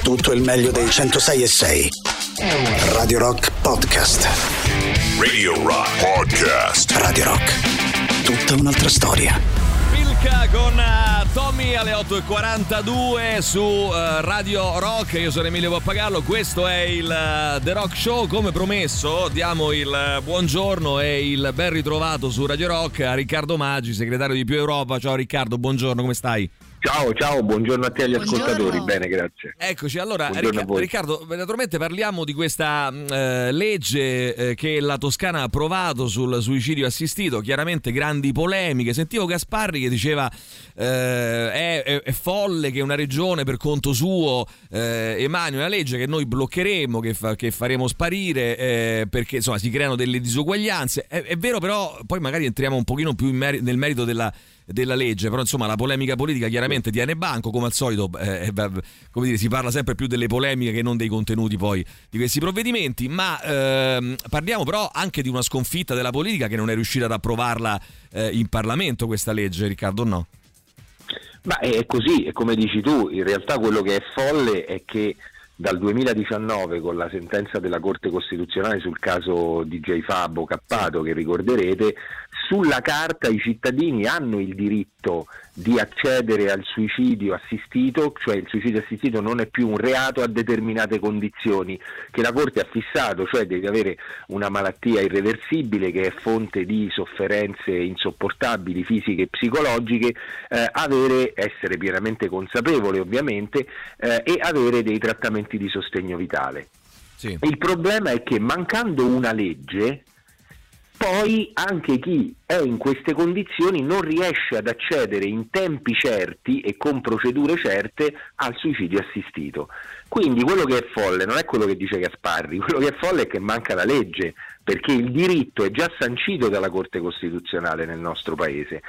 Tutto il meglio dei 106.6. Radio Rock Podcast. Radio Rock Podcast. Radio Rock. Tutta un'altra storia. Milka con Tommy alle 8.42 su Radio Rock. Io sono Emilio Pappagallo. Questo è il The Rock Show. Come promesso diamo il buongiorno e il ben ritrovato su Radio Rock a Riccardo Maggi, segretario di Più Europa. Ciao Riccardo, buongiorno, come stai? Ciao, buongiorno a te e agli ascoltatori, bene, grazie. Eccoci, allora Riccardo, naturalmente parliamo di questa legge che la Toscana ha approvato sul suicidio assistito, chiaramente grandi polemiche. Sentivo Gasparri che diceva è folle che una regione per conto suo emani una legge che noi bloccheremo, che faremo sparire perché insomma si creano delle disuguaglianze. È vero, però poi magari entriamo un pochino più nel merito della legge, però insomma la polemica politica chiaramente tiene banco, come al solito come dire, si parla sempre più delle polemiche che non dei contenuti poi di questi provvedimenti, ma parliamo però anche di una sconfitta della politica che non è riuscita ad approvarla in Parlamento questa legge, Riccardo, no? Ma è così, e come dici tu, in realtà quello che è folle è che dal 2019, con la sentenza della Corte Costituzionale sul caso DJ Fabbo Cappato, che ricorderete, sulla carta i cittadini hanno il diritto di accedere al suicidio assistito, cioè il suicidio assistito non è più un reato a determinate condizioni che la Corte ha fissato, cioè devi avere una malattia irreversibile che è fonte di sofferenze insopportabili fisiche e psicologiche, essere pienamente consapevole ovviamente e avere dei trattamenti di sostegno vitale. Sì. Il problema è che mancando una legge, poi anche chi è in queste condizioni non riesce ad accedere in tempi certi e con procedure certe al suicidio assistito. Quindi quello che è folle non è quello che dice Gasparri, quello che è folle è che manca la legge, perché il diritto è già sancito dalla Corte Costituzionale nel nostro paese.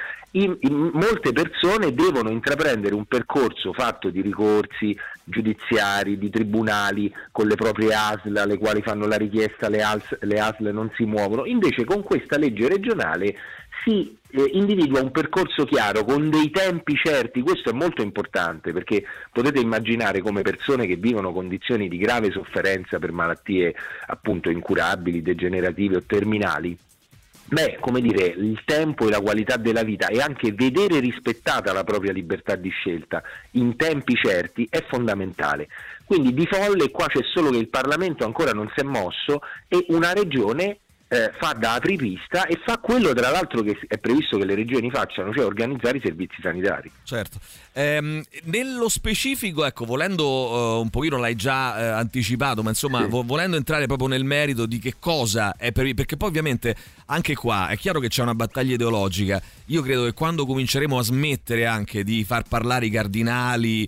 Molte persone devono intraprendere un percorso fatto di ricorsi giudiziari, di tribunali, con le proprie ASL alle quali fanno la richiesta, le ASL non si muovono. Invece con questa legge regionale si individua un percorso chiaro con dei tempi certi. Questo è molto importante, perché potete immaginare come persone che vivono condizioni di grave sofferenza per malattie appunto incurabili, degenerative o terminali, come dire, il tempo e la qualità della vita e anche vedere rispettata la propria libertà di scelta in tempi certi è fondamentale. Quindi di folle qua c'è solo che il Parlamento ancora non si è mosso e una regione fa da apripista e fa quello tra l'altro che è previsto che le regioni facciano, cioè organizzare i servizi sanitari. Certo. Nello specifico, ecco, volendo un pochino l'hai già anticipato, ma insomma sì, volendo entrare proprio nel merito di che cosa è perché poi ovviamente anche qua è chiaro che c'è una battaglia ideologica. Io credo che quando cominceremo a smettere anche di far parlare i cardinali,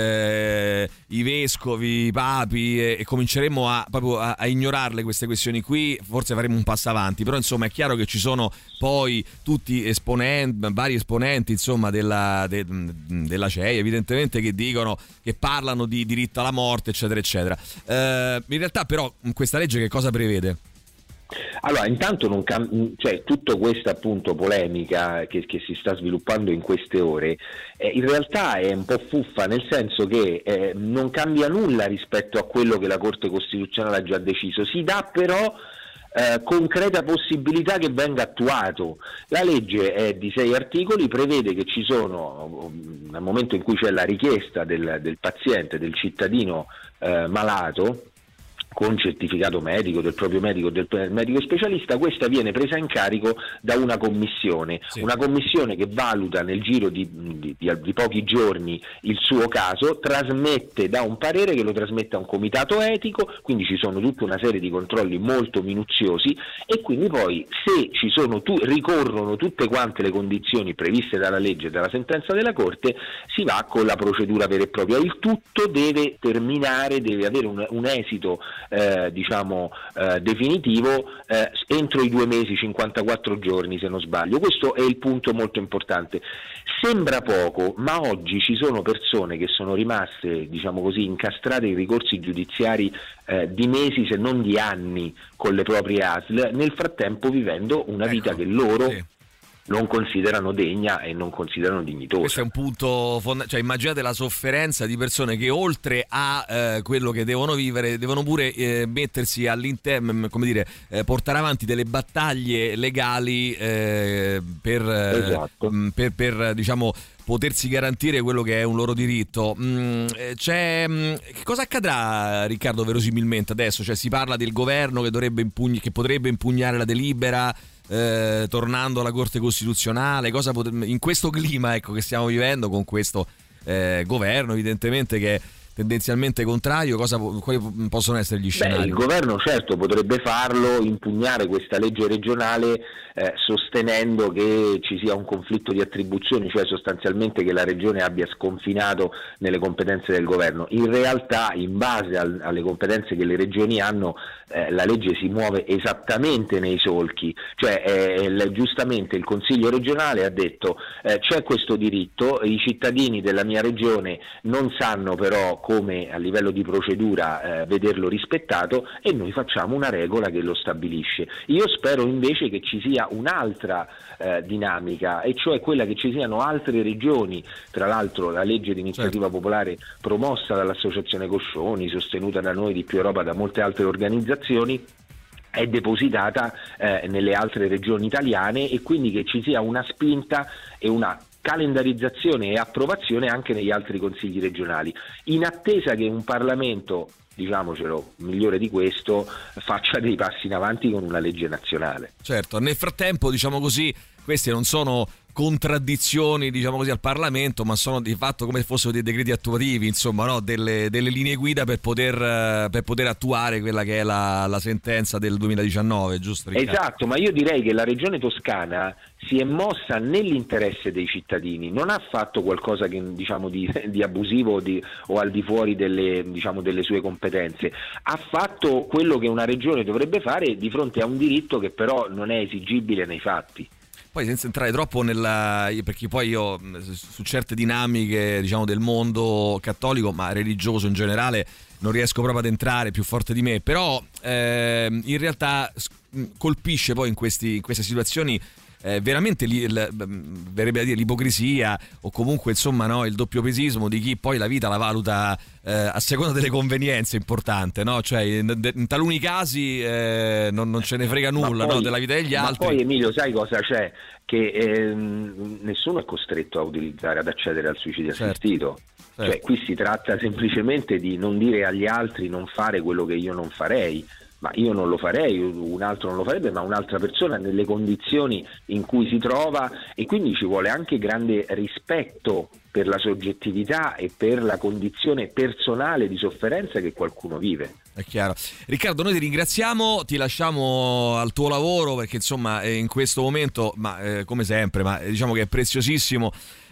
i vescovi, i papi e cominceremo proprio a ignorarle queste questioni qui, forse faremo un passo avanti. Però insomma è chiaro che ci sono poi tutti vari esponenti insomma della CEI evidentemente che dicono, che parlano di diritto alla morte eccetera eccetera. In realtà però questa legge che cosa prevede? Allora, intanto cioè, tutta questa appunto polemica che si sta sviluppando in queste ore in realtà è un po' fuffa, nel senso che non cambia nulla rispetto a quello che la Corte Costituzionale ha già deciso. Si dà però concreta possibilità che venga attuato. La legge è di 6 articoli, prevede che ci sono, nel momento in cui c'è la richiesta del paziente, del cittadino malato, con certificato medico, del proprio medico o del medico specialista, questa viene presa in carico da una commissione, sì, una commissione che valuta nel giro di pochi giorni il suo caso, trasmette, dà un parere che lo trasmette a un comitato etico, quindi ci sono tutta una serie di controlli molto minuziosi e quindi poi se ci sono ricorrono tutte quante le condizioni previste dalla legge e dalla sentenza della Corte, si va con la procedura vera e propria. Il tutto deve terminare, deve avere un esito definitivo entro i 2 mesi, 54 giorni se non sbaglio. Questo è il punto molto importante. Sembra poco, ma oggi ci sono persone che sono rimaste, diciamo così, incastrate in ricorsi giudiziari di mesi se non di anni con le proprie ASL, nel frattempo vivendo una vita che loro non considerano degna e non considerano dignitosa. Questo è un punto cioè immaginate la sofferenza di persone che oltre a quello che devono vivere devono pure mettersi all'interno, come dire, portare avanti delle battaglie legali per diciamo potersi garantire quello che è un loro diritto. Che cosa accadrà, Riccardo, verosimilmente adesso? Cioè, si parla del governo che potrebbe impugnare la delibera tornando alla Corte Costituzionale. In questo clima, ecco, che stiamo vivendo, con questo governo evidentemente che è tendenzialmente contrario, quali possono essere gli scenari? Il governo certo potrebbe farlo, impugnare questa legge regionale sostenendo che ci sia un conflitto di attribuzioni, cioè sostanzialmente che la regione abbia sconfinato nelle competenze del governo. In realtà, in base alle competenze che le regioni hanno, la legge si muove esattamente nei solchi, cioè giustamente il Consiglio regionale ha detto c'è questo diritto, i cittadini della mia regione non sanno però come a livello di procedura vederlo rispettato, e noi facciamo una regola che lo stabilisce. Io spero invece che ci sia un'altra dinamica, e cioè quella che ci siano altre regioni. Tra l'altro la legge di iniziativa popolare promossa dall'Associazione Coscioni, sostenuta da noi di Più Europa, da molte altre organizzazioni, è depositata nelle altre regioni italiane, e quindi che ci sia una spinta e una calendarizzazione e approvazione anche negli altri consigli regionali, in attesa che un Parlamento, diciamocelo, migliore di questo, faccia dei passi in avanti con una legge nazionale. Certo, nel frattempo, diciamo così, questi non sono contraddizioni, diciamo così, al Parlamento, ma sono di fatto come se fossero dei decreti attuativi, insomma, no? delle linee guida per poter attuare quella che è la sentenza del 2019, giusto, Riccardo? Esatto, ma io direi che la Regione Toscana si è mossa nell'interesse dei cittadini, non ha fatto qualcosa che, diciamo, di abusivo o al di fuori delle sue competenze. Ha fatto quello che una regione dovrebbe fare di fronte a un diritto che però non è esigibile nei fatti. Poi, senza entrare troppo perché poi io su certe dinamiche, diciamo, del mondo cattolico, ma religioso in generale, non riesco proprio ad entrare, più forte di me, però in realtà colpisce poi in queste situazioni veramente verrebbe da dire l'ipocrisia, o comunque, insomma, no, il doppiopesismo di chi poi la vita la valuta a seconda delle convenienze, importante, no? Cioè in taluni casi non ce ne frega nulla, poi, no, della vita degli altri. Ma poi, Emilio, sai cosa c'è? Che nessuno è costretto ad accedere al suicidio assistito. Certo. Cioè, qui si tratta semplicemente di non dire agli altri non fare quello che io non farei. Ma io non lo farei, un altro non lo farebbe, ma un'altra persona nelle condizioni in cui si trova, e quindi ci vuole anche grande rispetto per la soggettività e per la condizione personale di sofferenza che qualcuno vive. È chiaro. Riccardo, noi ti ringraziamo, ti lasciamo al tuo lavoro, perché insomma in questo momento, ma come sempre, ma diciamo che è preziosissimo.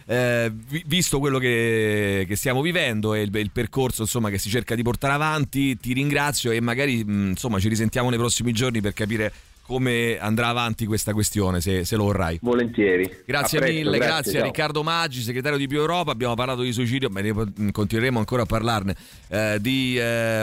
Visto quello che stiamo vivendo e il percorso, insomma, che si cerca di portare avanti, ti ringrazio, e magari insomma ci risentiamo nei prossimi giorni per capire come andrà avanti questa questione, se lo vorrai. Volentieri. Grazie mille, grazie a Riccardo Maggi, segretario di Più Europa. Abbiamo parlato di suicidio, ma continueremo ancora a parlarne, di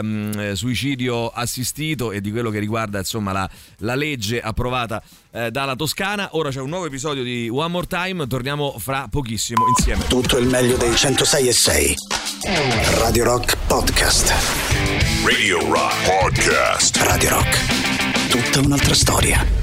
suicidio assistito e di quello che riguarda, insomma, la legge approvata dalla Toscana. Ora c'è un nuovo episodio di One More Time, torniamo fra pochissimo insieme. Tutto il meglio dei 106.6 Radio Rock Podcast. Radio Rock Podcast. Radio Rock, tutta un'altra storia.